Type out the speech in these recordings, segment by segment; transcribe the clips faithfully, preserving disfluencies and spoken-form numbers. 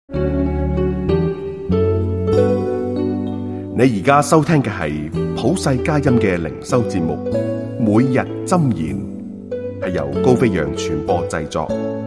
你而家收聽嘅係普世佳音嘅靈修節目，每日箴言，係由高飛揚傳播製作。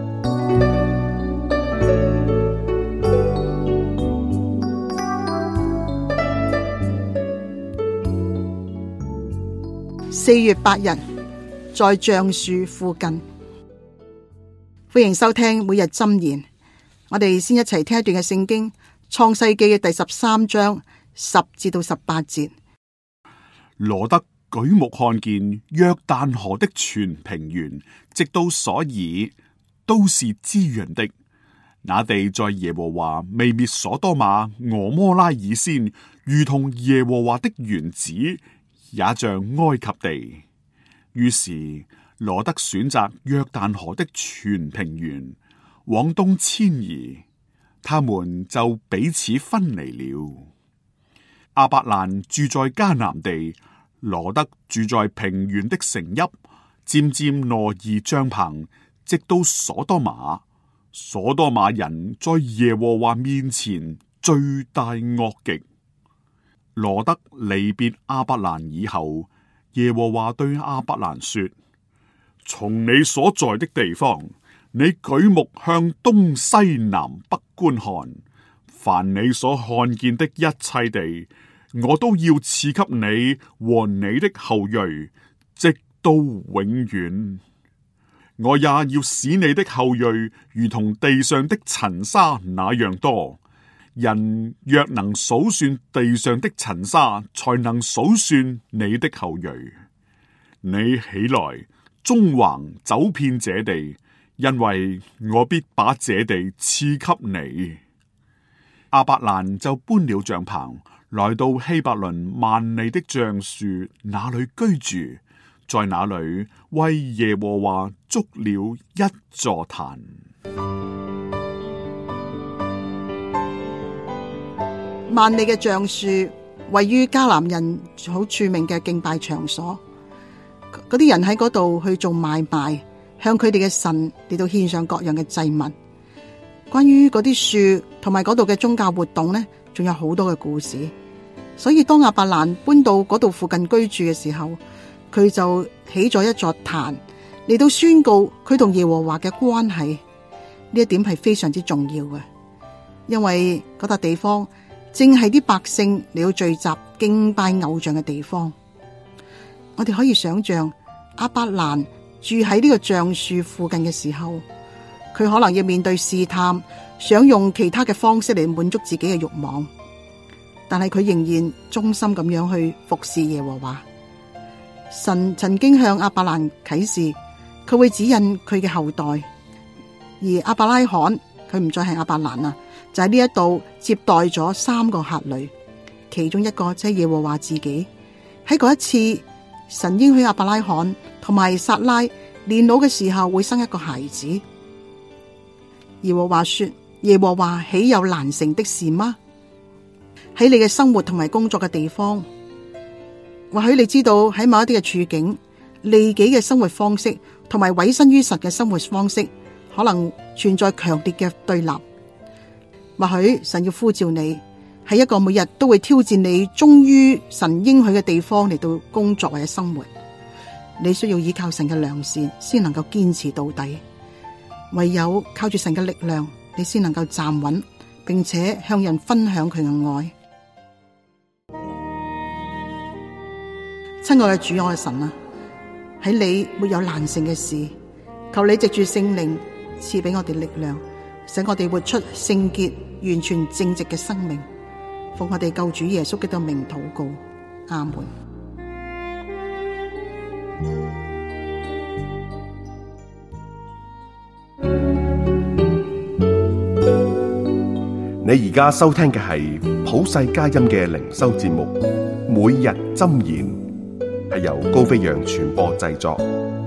四月八日，在橡樹附近。歡迎收聽每日箴言。我哋先一齊聽一段嘅聖經，創世記嘅第十三章十至到十八節。 羅得舉目看見約旦河的全平原，直到瑣珥，都是滋潤的。那地在耶和華未滅所多瑪、蛾摩拉以先，如同耶和華的園子，也像埃及地。於是羅得選擇約旦河的全平原，往東遷移，他們就彼此分離了。亞伯蘭住在迦南地，羅得住在平原的城邑，漸漸挪移帳篷，直到所多瑪。所多瑪人在耶和華面前罪大惡極。羅得離別亞伯蘭以後，耶和華對亞伯蘭說：從你所在的地方，你舉目向東西南北觀看，凡你所看見的一切地，我都要賜給你和你的後裔，直到永遠。我也要使你的後裔如同地上的塵沙那樣多。人若能數算地上的塵沙，才能數算你的後裔。你起來，縱橫走遍這地，因為我必把這地賜給你。亞伯蘭就搬了帳篷，來到希伯倫萬里的橡樹那裏居住，在那裏為耶和華築了一座壇。 萬里嘅橡樹位於迦南人好著名嘅敬拜場所，嗰啲人喺嗰度去做買賣，向佢哋嘅神嚟到獻上各樣嘅祭物。關於嗰啲樹同埋嗰度嘅宗教活動呢，仲有好多嘅故事。所以當亞伯蘭搬到嗰度附近居住嘅時候，佢就起咗一座壇嚟到宣告佢同耶和華嘅關係。呢一點係非常之重要嘅，因為嗰笪地方正係啲百姓嚟到聚集敬拜偶像嘅地方。我哋可以想象亞伯蘭住喺呢個橡樹附近嘅時候，佢可能要面對試探，想用其他嘅方式嚟滿足自己嘅慾望，但係佢仍然忠心咁樣去服侍耶和華。神曾經向亞伯蘭啟示，佢會指引佢嘅後代，而亞伯拉罕佢唔再係亞伯蘭啦，就喺呢一度接待咗三個客旅，其中一個即係耶和華自己。喺嗰一次，神應許亞伯拉罕同埋撒拉年老嘅時候會生一個孩子。耶和華說：耶和華豈有難成的事嗎？喺你嘅生活同埋工作嘅地方，或許你知道喺某一啲嘅處境，利己嘅生活方式同埋委身於神嘅生活方式，可能存在強烈嘅對立。或許神要呼召你喺一個每日都會挑戰你忠於神應許嘅地方嚟到工作或者生活，你需要依靠神嘅良善，先能夠堅持到底。唯有靠住神嘅力量，你先能夠站穩，並且向人分享佢嘅愛。親愛嘅主，我嘅神啊，喺你沒有難成嘅事，求你藉住聖靈賜俾我哋力量，使我哋活出聖潔、完全正直嘅生命。奉我哋救主耶穌基督名禱告，阿門。 你而家收聽嘅係普世佳音嘅靈修節目《每日箴言》，係由高飛揚傳播製作。